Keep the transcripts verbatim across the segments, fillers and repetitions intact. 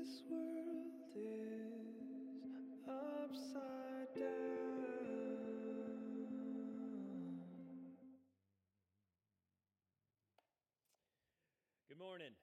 This world is upside down. Good morning.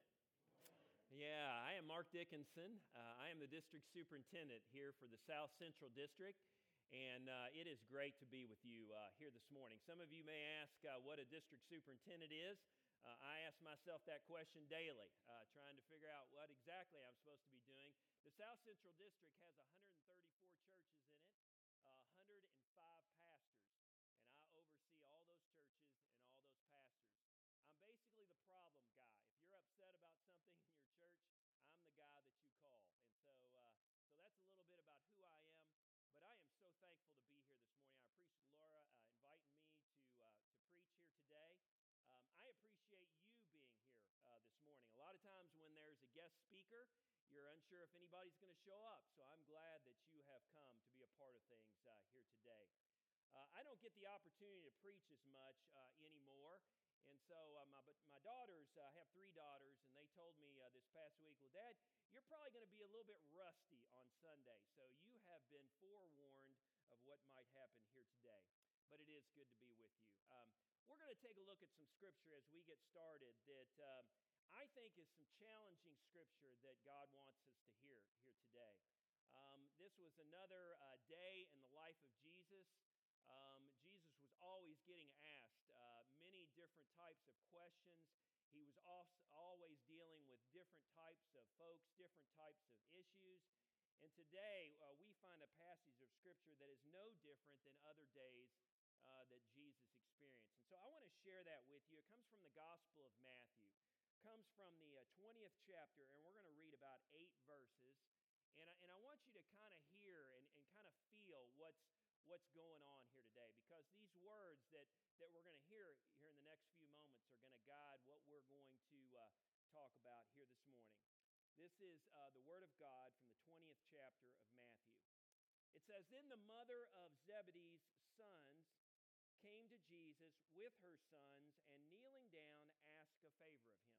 Yeah, I am Mark Dickinson. Uh, I am the district superintendent here for the South Central District, and uh, it is great to be with you uh, here this morning. Some of you may ask uh, what a district superintendent is. Uh, I ask myself that question daily, uh, trying to figure out what exactly I'm supposed to be doing. The South Central District has one hundred thirty-four churches in it, uh, one hundred five pastors, and I oversee all those churches and all those pastors. I'm basically the problem guy. If you're upset about something in your church, I'm the guy that you call. And so uh, so that's a little bit about who I am. But I am so thankful to be here this morning. I appreciate Laura uh, inviting me to uh, to preach here today. Um, I appreciate you being here uh, this morning. A lot of times when there's a guest speaker, you're unsure if anybody's going to show up. So I'm glad that you have come to be a part of things uh, here today. Uh, I don't get the opportunity to preach as much uh, anymore. And so uh, my, my daughters, uh, I have three daughters, and they told me uh, this past week, well, Dad, you're probably going to be a little bit rusty on Sunday. So you have been forewarned of what might happen here today. But it is good to be with you. Um, we're going to take a look at some scripture as we get started that um, I think is some challenging scripture that God wants us to hear here today. Um, this was another uh, day in the life of Jesus. Um, Jesus was always getting asked uh, many different types of questions. He was also always dealing with different types of folks, different types of issues. And today uh, we find a passage of Scripture that is no different than other days uh, that Jesus experienced. And so I want to share that with you. It comes from the Gospel of Matthew. It comes from the uh, twentieth chapter, and we're going to read about eight verses. And I, and I want you to kind of hear and, and kind of feel what's what's going on here today, because these words that, that we're going to hear here in the next few moments are going to guide what we're going to uh, talk about here this morning. This is uh, the Word of God from the twentieth chapter of Matthew. It says, Then the mother of Zebedee's sons came to Jesus with her sons, and kneeling down asked a favor of him.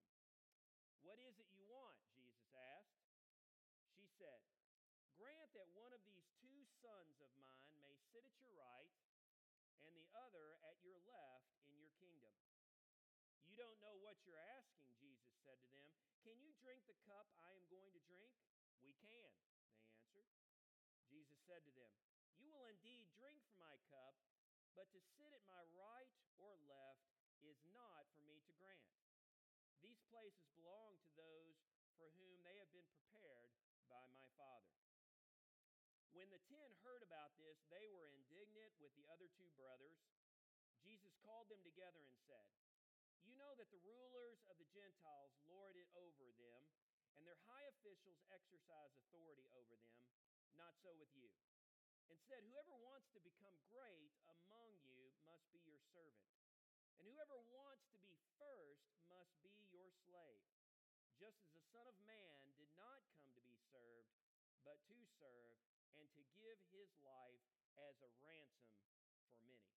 What is it you want? Jesus asked. She said, Grant that one of these two sons of mine may sit at your right and the other at your left in your kingdom. You don't know what you're asking, Jesus said to them. Can you drink the cup I am going to drink? We can, they answered. Jesus said to them, You will indeed drink from my cup, but to sit at my right or left is not for me to grant. These places belong to those for whom they have been prepared by my Father. When the ten heard about this, they were indignant with the other two brothers. Jesus called them together and said, You know that the rulers of the Gentiles lord it over them, and their high officials exercise authority over them. Not so with you. Instead, whoever wants to become great among you must be your servant, and whoever wants to be first must be your slave, just as the Son of Man did not come to be served, but to serve, and to give his life as a ransom for many.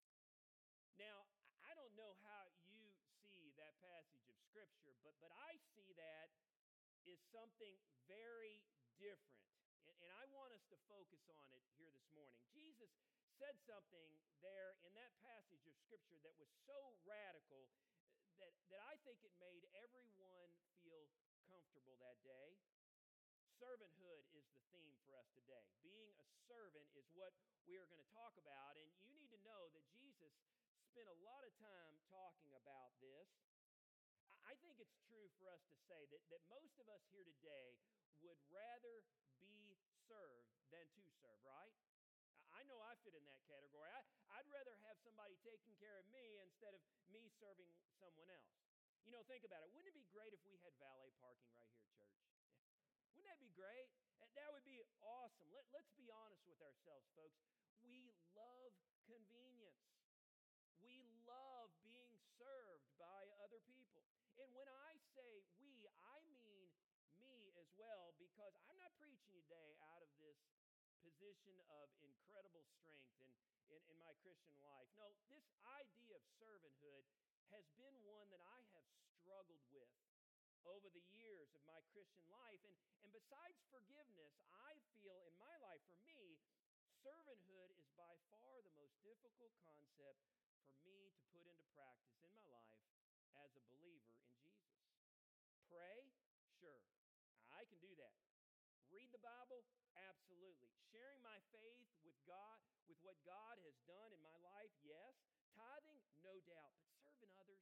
Now, I don't know how you see that passage of Scripture, but, but I see that as something very different. And, and I want us to focus on it here this morning. Jesus said something there in that passage of Scripture that was so radical that, that I think it made everyone feel comfortable that day. Servanthood is the theme for us today. Being a servant is what we are going to talk about, and you need to know that Jesus spent a lot of time talking about this. I think it's true for us to say that, that most of us here today would rather be served than to serve, right? I know I fit in that category. I, I'd rather have somebody taking care of me instead of me serving someone else. You know, think about it. Wouldn't it be great if we had valet parking right here at church? Wouldn't that be great? That would be awesome. Let, let's be honest with ourselves, folks. We love convenience. We love being served by other people. And when I say we, I mean me as well, because I'm not preaching today out of this position of incredible strength in, in, in my Christian life. No, this idea of servanthood has been one that I have struggled with over the years of my my Christian life. And, and besides forgiveness, I feel in my life, for me, servanthood is by far the most difficult concept for me to put into practice in my life as a believer in Jesus. Pray? Sure, I can do that. Read the Bible? Absolutely. Sharing my faith with God, with what God has done in my life? Yes. Tithing? No doubt. But serving others?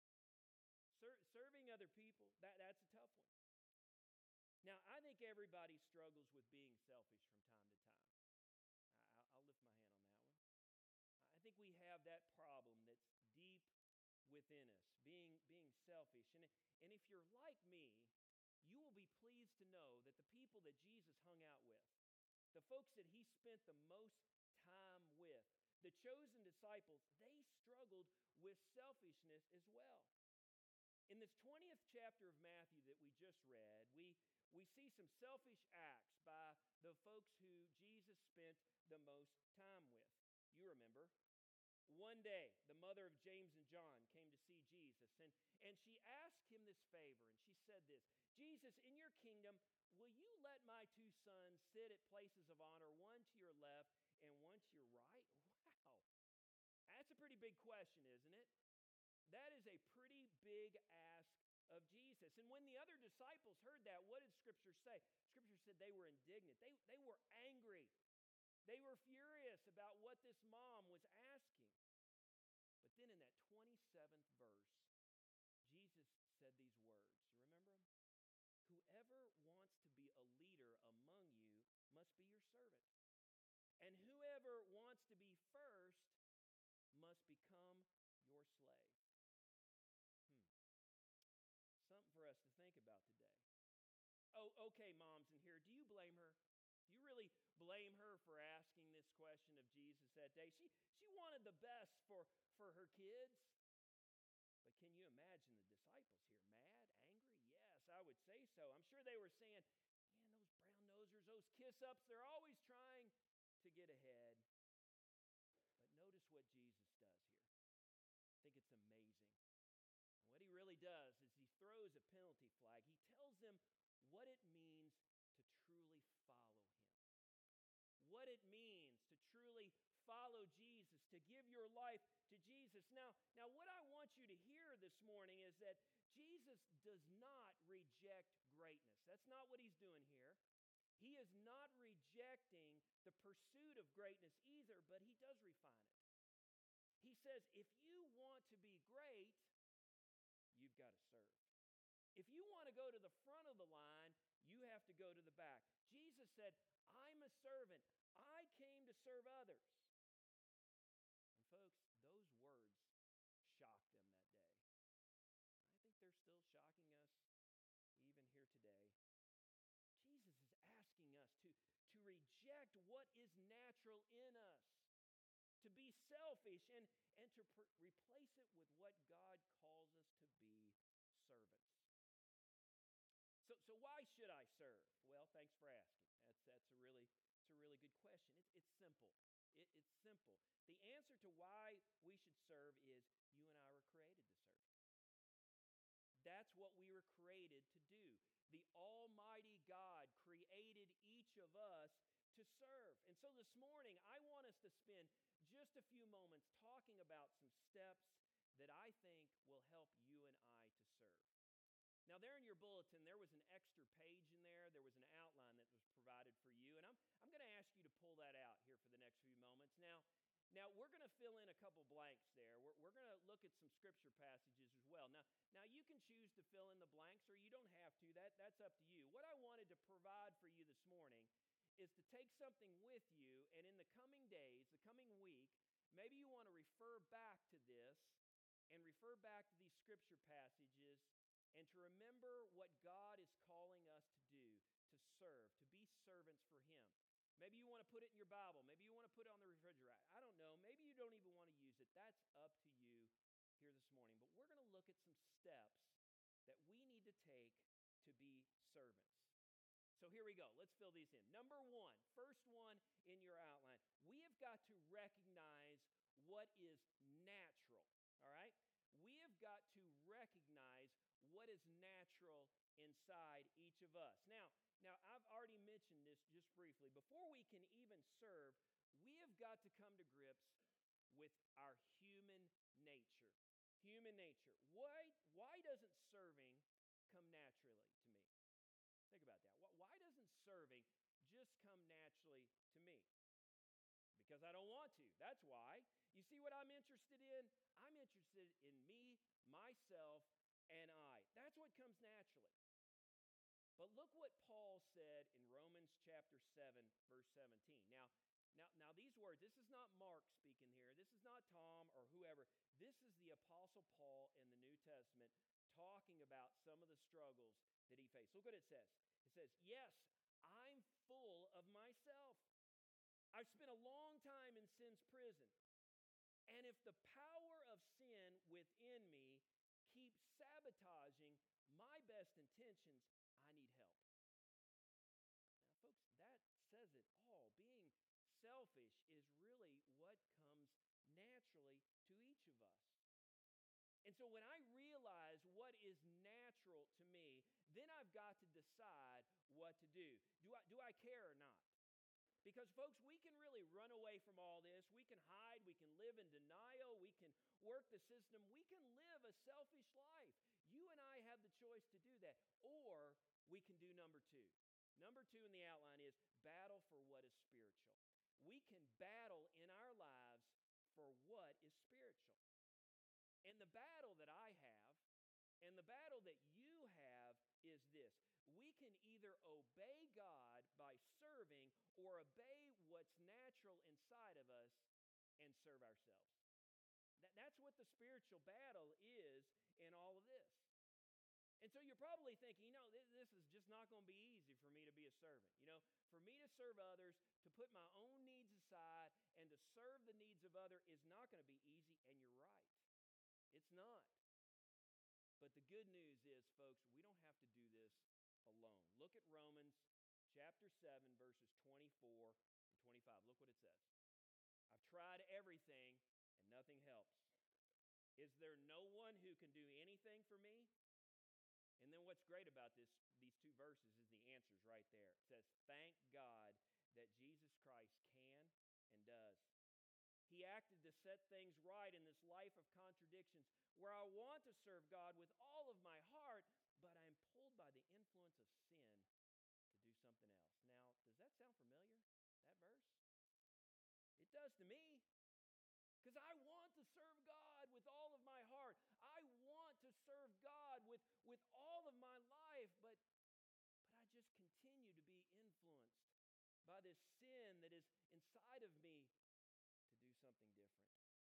Ser- serving other people? That, that's a tough one. Now, I think everybody struggles with being selfish from time to time. I, I'll lift my hand on that one. I think we have that problem that's deep within us, being, being selfish. And, and if you're like me, you will be pleased to know that the people that Jesus hung out with, the folks that he spent the most time with, the chosen disciples, they struggled with selfishness as well. In this twentieth chapter of Matthew that we just read, we, we see some selfish acts by the folks who Jesus spent the most time with. You remember. One day, the mother of James and John came to see Jesus, and, and she asked him this favor, and she said this, Jesus, in your kingdom, will you let my two sons sit at places of honor, one to your left and one to your right? Wow, that's a pretty big question, isn't it? That is a pretty big ask of Jesus. And when the other disciples heard that, what did Scripture say? Scripture said they were indignant. They, they were angry. They were furious about what this mom was asking. But then in that twenty-seventh verse, Jesus said these words. You remember them? Whoever wants to be a leader among you must be your servant. And whoever wants to be first must become your slave. Hmm. Something for us to think about today. Oh, okay, moms in here, do you blame her? Do you really blame her for asking this question of Jesus that day? She, she wanted the best for, for her kids. But can you imagine the disciples here? Mad, angry? Yes, I would say so. I'm sure they were saying, man, those brown nosers, those kiss-ups, they're always trying to get ahead. But notice what Jesus does here. I think it's amazing. And what he really does is he throws a penalty flag. He tells them what it means to truly follow him. What it means to truly follow Jesus, to give your life to Jesus. Now, now what I want you to hear this morning is that Jesus does not reject greatness. That's not what he's doing here. He is not rejecting the pursuit of greatness either, but he does refine it. He says, if you want to be great, you've got to serve. If you want to go to the front of the line, you have to go to the back. Jesus said, I'm a servant. I came to serve others. And folks, those words shocked them that day. I think they're still shocking us even here today. Jesus is asking us to, to reject what is natural in us, to be selfish, and, and to pr- replace it with what God calls us to be, servants. So, so why should I serve? Well, thanks for asking. That's, that's a really, it's a really good question. It's, it's simple. It, it's simple. The answer to why we should serve is you and I were created to serve. That's what we were created to do. The Almighty God created each of us to serve. And so this morning, I want us to spend just a few moments talking about some steps that I think will help you and I to serve. Now, there in your bulletin, there was an extra page in there. There was an outline that was provided for you. And I'm, I'm going to ask you to pull that out here for the next few moments. Now, now we're going to fill in a couple blanks there. We're, we're going to look at some scripture passages as well. Now, now, you can choose to fill in the blanks, or you don't have to. That, that's up to you. What I wanted to provide for you this morning is to take something with you, and in the coming days, the coming week, maybe you want to refer back to this and refer back to these scripture passages and to remember what God is calling us to do, to serve, to be servants for him. Maybe you want to put it in your Bible. Maybe you want to put it on the refrigerator. I don't know. Maybe you don't even want to use it. That's up to you here this morning. But we're going to look at some steps that we need to take to be servants. So here we go. Let's fill these in. Number one, first one in your outline. We have got to recognize what is natural, all right? We have got to recognize what is natural inside each of us. Now, now I've already mentioned this just briefly. Before we can even serve, we have got to come to grips with our human nature. Human nature. Why, why doesn't serving come naturally to me? Think about that. Why doesn't serving just come naturally to me? Because I don't want to. That's why. You see what I'm interested in? I'm interested in me, myself, and I. That's what comes naturally. But look what Paul said in Romans chapter seven, verse seventeen. Now, now, now these words, this is not Mark speaking here. This is not Tom or whoever. This is the Apostle Paul in the New Testament talking about some of the struggles that he faced. Look what it says. It says, yes, I'm full of myself. I've spent a long time in sin's prison. And if the power of sin within me keeps sabotaging my best intentions, I need help. Now, folks, that says it all. Being selfish is really what comes naturally to each of us. And so when I realize what is natural to me, then I've got to decide what to do. Do I, do I care or not? Because, folks, we can really run away from all this. We can hide. We can live in denial. We can work the system. We can live a selfish life. You and I have the choice to do that. Or we can do number two. Number two in the outline is battle for what is spiritual. We can battle in our lives for what is spiritual. And the battle that I have and the battle that you have is this. We can either obey God by serving or obey what's natural inside of us and serve ourselves. That, that's what the spiritual battle is in all of this. And so you're probably thinking, you know, this, this is just not going to be easy for me to be a servant. You know, for me to serve others, to put my own needs aside, and to serve the needs of others is not going to be easy, and you're right. It's not. But the good news is, folks, we don't have to do this alone. Look at Romans chapter seven, verses twenty-four and twenty-five. Look what it says. I've tried everything, and nothing helps. Is there no one who can do anything for me? And then what's great about this, these two verses is the answers right there. It says, thank God that Jesus Christ can and does. He acted to set things right in this life of contradictions where I want to serve God with all of my heart, but I'm pulled by the influence of sin to do something else. Now, does that sound familiar, that verse? It does to me. Because I want to serve God with all of my heart. I want to serve God with, with all of my life, but, but I just continue to be influenced by this sin that is inside of me to do something different.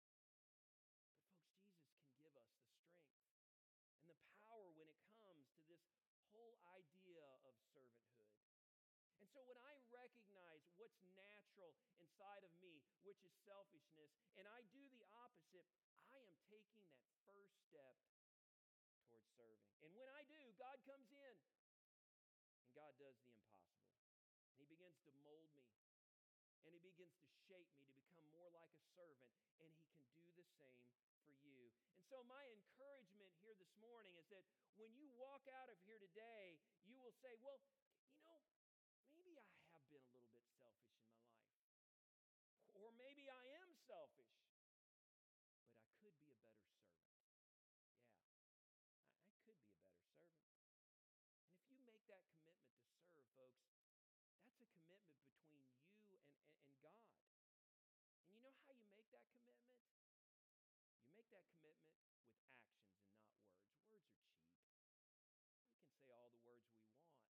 But folks, Jesus can give us the strength and the power when it comes to this whole idea of servanthood. And so when I recognize what's natural inside of me, which is selfishness, and I do the opposite, I am taking that first step towards serving. And when I do, God comes in, and God does the impossible. And He begins to mold me, and He begins to shape me to become more like a servant, and He can do the same for you. And so my encouragement here this morning is that when you walk out of here today, you will say, well, you know, maybe I have been a little bit selfish in my life. Or maybe I am selfish, but I could be a better servant. Yeah, I, I could be a better servant. And if you make that commitment to serve, folks, that's a commitment between you and, and, and God. And you know how you make that commitment? You make that commitment with actions and not words. Words are cheap. We can say all the words we want.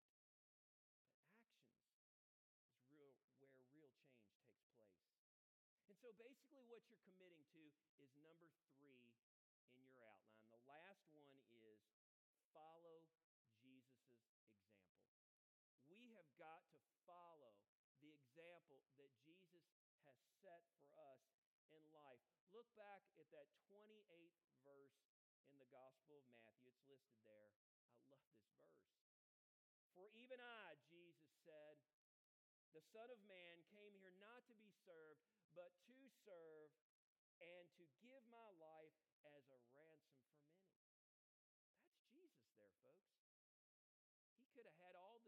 Actions is real, where real change takes place. And so basically what you're committing to is number three in your outline. The last one is follow Jesus' example. We have got to follow the example that Jesus has set for us in life. Look back at that twenty-eighth verse in the Gospel of Matthew. It's listed there. I love this verse. For even I, Jesus said, the Son of Man came here not to be served, but to serve and to give my life as a ransom for many. That's Jesus there, folks. He could have had all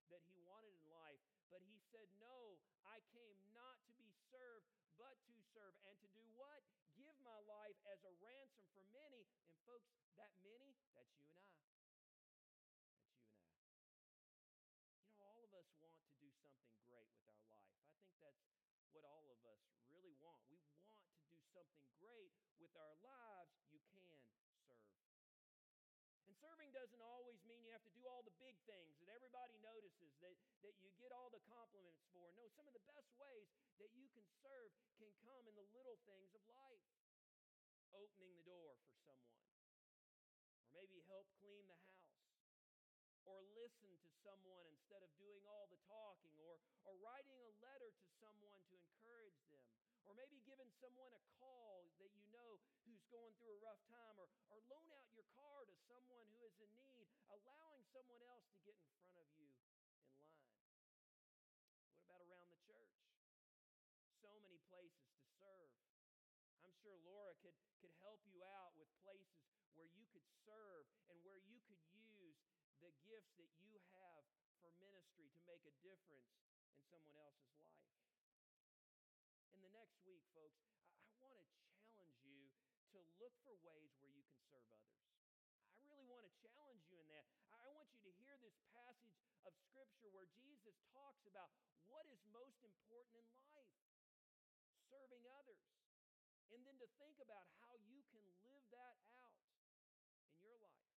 that he wanted in life, but he said, no, I came not to be served, but to serve. And to do what? Give my life as a ransom for many. And folks, that many, that's you and I. That's you and I. You know, all of us want to do something great with our life. I think that's what all of us really want. We want to do something great with our lives. You can serve. And serving doesn't always mean you have to do all the big things that everybody notices, that, that you get all the compliments for. No, some of the best ways that you can serve can come in the little things of life. Opening the door for someone, or maybe help clean the house, or listen to someone instead of doing all the talking, or, or writing a letter to someone to encourage them, or maybe giving someone a call that you know who's going through a rough time, or, or loan out your car to someone who is in need, allowing someone else to get in front of you in line. What about around the church? So many places to serve. I'm sure Laura could, could help you out with places where you could serve and where you could use the gifts that you have for ministry to make a difference in someone else's life. In the next week, folks, I, I want to challenge you to look for ways where you can serve others. I really want to challenge you in that. I, I want you to hear this passage of Scripture where Jesus talks about what is most important in life, serving others. And then to think about how you can live that out in your life.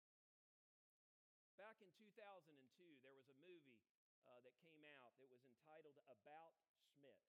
Back in two thousand two, there was a movie uh, that came out that was entitled About Schmidt.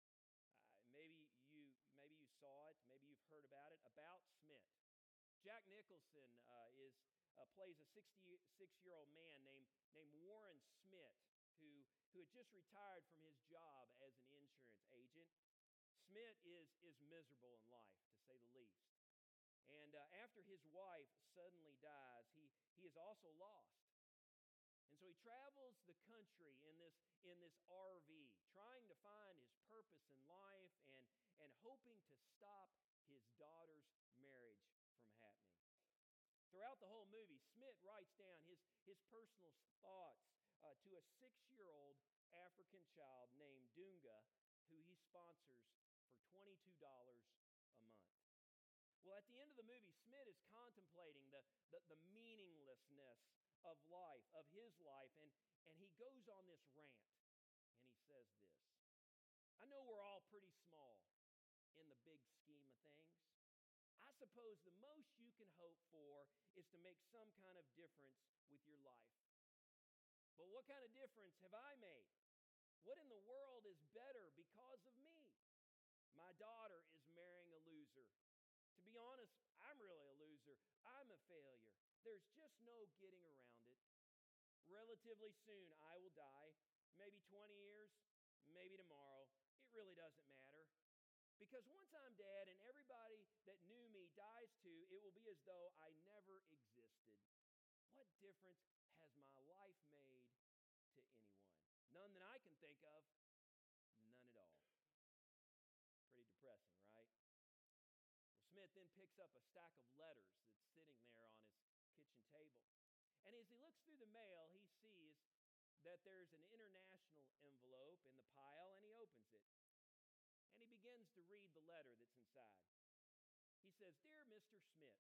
Uh, maybe you maybe you saw it, maybe you've heard about it. About Schmidt. Jack Nicholson uh, is uh, plays a sixty-six-year-old man named named Warren Schmidt, who who had just retired from his job as an insurance agent. Schmidt is, is miserable in life, to say the least. And uh, after his wife suddenly dies, he, he is also lost. And so he travels the country in this, in this R V, trying to find his purpose in life and, and hoping to stop his daughter's marriage from happening. Throughout the whole movie, Schmidt writes down his, his personal thoughts uh, to a six-year-old African child named Dunga, who he sponsors for twenty-two dollars a month. Well, at the end of the movie, Schmidt is contemplating the, the, the meaninglessness of life, of his life, and, and he goes on this rant, and he says this. I know we're all pretty small in the big scheme of things. I suppose the most you can hope for is to make some kind of difference with your life. But what kind of difference have I made? What in the world is better because of me? My daughter is marrying a loser. To be honest, I'm really a loser. I'm a failure. There's just no getting around it. Relatively soon, I will die. Maybe twenty years, maybe tomorrow. It really doesn't matter. Because once I'm dead and everybody that knew me dies too, it will be as though I never existed. What difference has my life made to anyone? None that I can think of. None at all. Pretty depressing, right? Well, Schmidt then picks up a stack of letters that's sitting there on his kitchen table. And as he looks through the mail, he sees that there's an international envelope in the pile, and he opens it. And he begins to read the letter that's inside. He says, Dear Mister Schmidt,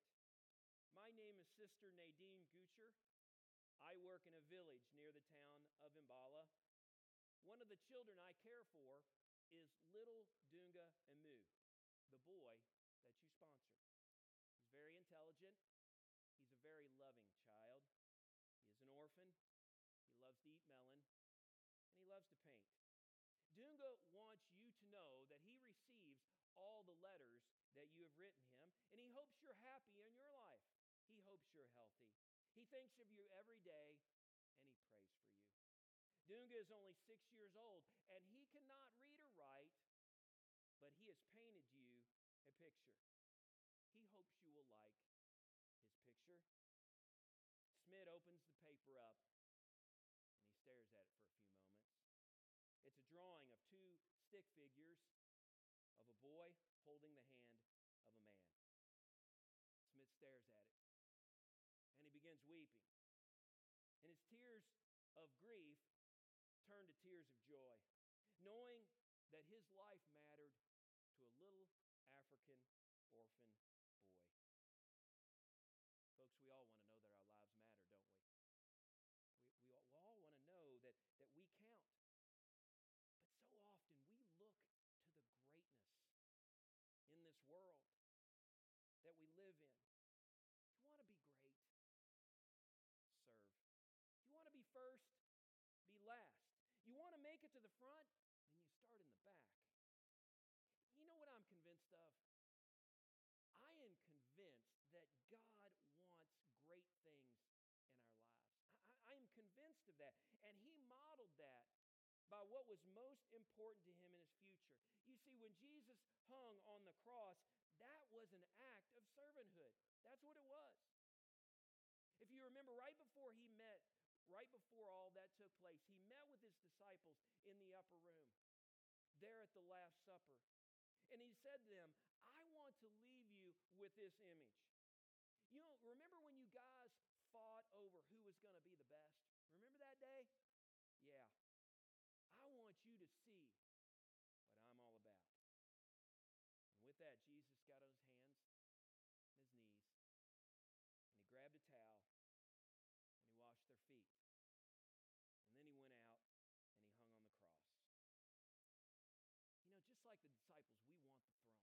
my name is Sister Nadine Gucher. I work in a village near the town of Imbala. One of the children I care for is little Dunga Emu, the boy that you sponsor. He's very intelligent. He's a very loving child. He is an orphan. He loves to eat melon, and he loves to paint. Dunga wants you to know that he receives all the letters that you have written him, and he hopes you're happy in your life. He hopes you're healthy. He thinks of you every day, and he prays for you. Dunga is only six years old, and he cannot read or write, but he has painted you a picture. He hopes you will like his picture. Schmidt opens the paper up, and he stares at it for a few moments. It's a drawing of two stick figures of a boy holding the hand of a man. Schmidt stares at it, and he begins weeping. And his tears of grief tears of joy, knowing that his life mattered to a little African orphan boy. Folks, we all want to know that our lives matter, don't we? We, we, all, we all want to know that, that we count. But so often we look to the greatness in this world that we live in. If you want to be great, serve. If you want to be first, be last. You want to make it to the front, then you start in the back. You know what I'm convinced of? I am convinced that God wants great things in our lives. I, I am convinced of that. And he modeled that by what was most important to him in his future. You see, when Jesus hung on the cross, that was an act of servanthood. That's what it was. If you remember, right before he met, right before all that took place, he met with his disciples in the upper room, there at the Last Supper. And he said to them, I want to leave you with this image. You know, remember when you guys fought over who was going to be the best? Remember that day? Yeah. I want you to see what I'm all about. And with that, Jesus got on his hands and his knees, and he grabbed a towel, and he washed their feet. And then he went out, and he hung on the cross. You know, just like the disciples, we want the throne.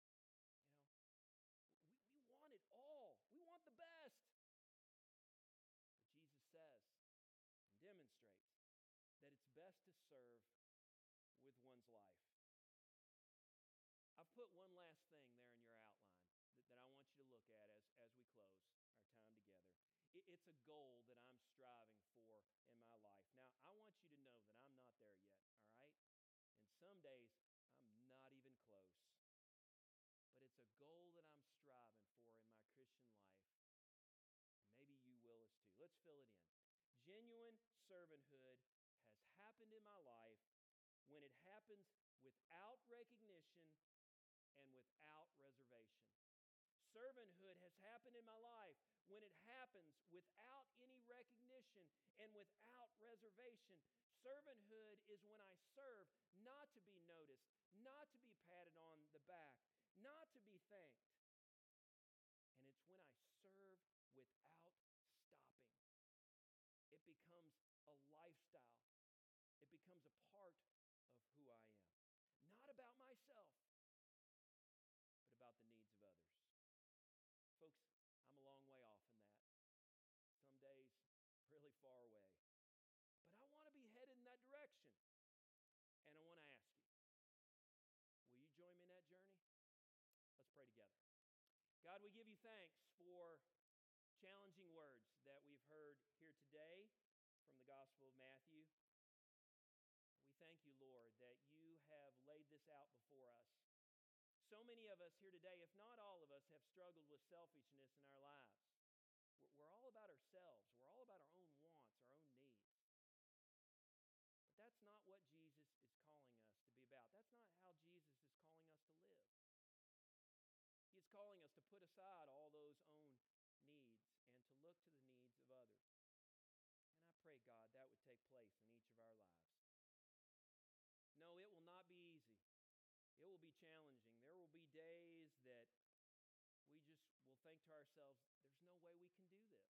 You know, we, we want it all. We want the best. But Jesus says and demonstrates that it's best to serve with one's life. I've put one last thing there in your outline that, that I want you to look at as, as we close our time together. It, it's a goal that I'm striving for in my life. Now, I want you to know that I'm not there yet, all right? And some days, I'm not even close. But it's a goal that I'm striving for in my Christian life. And maybe you will as too. Let's fill it in. Genuine servanthood has happened in my life when it happens without recognition and without reservation. Servanthood has happened in my life when it happens without any recognition and without reservation. Servanthood is when I serve not to be noticed, not to be patted on the back, not to be thanked. And it's when I serve without stopping. It becomes a lifestyle. It becomes a part of who I am. Not about myself, but about the needs of others. Folks, I'm a long way off in that. Some days, really far away. But I want to be headed in that direction. And I want to ask you, will you join me in that journey? Let's pray together. God, we give you thanks for challenging words that we've heard here today from the Gospel of Matthew. We thank you, Lord, that you have laid this out before us. So many of us here today, if not all of us, have struggled with selfishness in our lives. We're all about ourselves. We're all about our own wants, our own needs. But that's not what Jesus is calling us to be about. That's not how Jesus is calling us to live. He is calling us to put aside all those own needs and to look to the needs of others. And I pray, God, that would take place in each of our lives. No, it will not be easy. It will be challenging. There will be days that we just will think to ourselves, there's no way we can do this.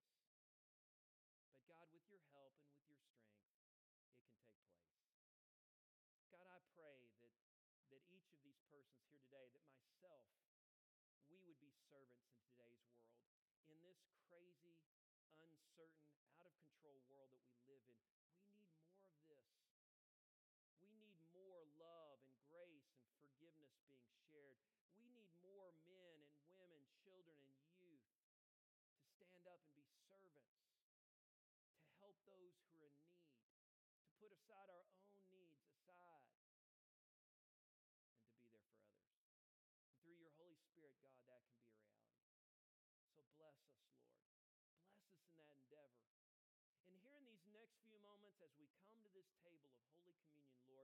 But God, with your help and with your strength, it can take place. God, I pray that, that each of these persons here today, that myself, we would be servants in today's world. In this crazy, uncertain, out-of-control world that we live in, we need more of this. We need more love and grace and forgiveness being shared. We need more men and women, children and youth to stand up and be servants, to help those who are in need, to put aside our own needs aside, and to be there for others. And through your Holy Spirit, God, that can be a reality. So bless us, Lord. Bless us in that endeavor. And here in these next few moments, as we come to this table of Holy Communion, Lord,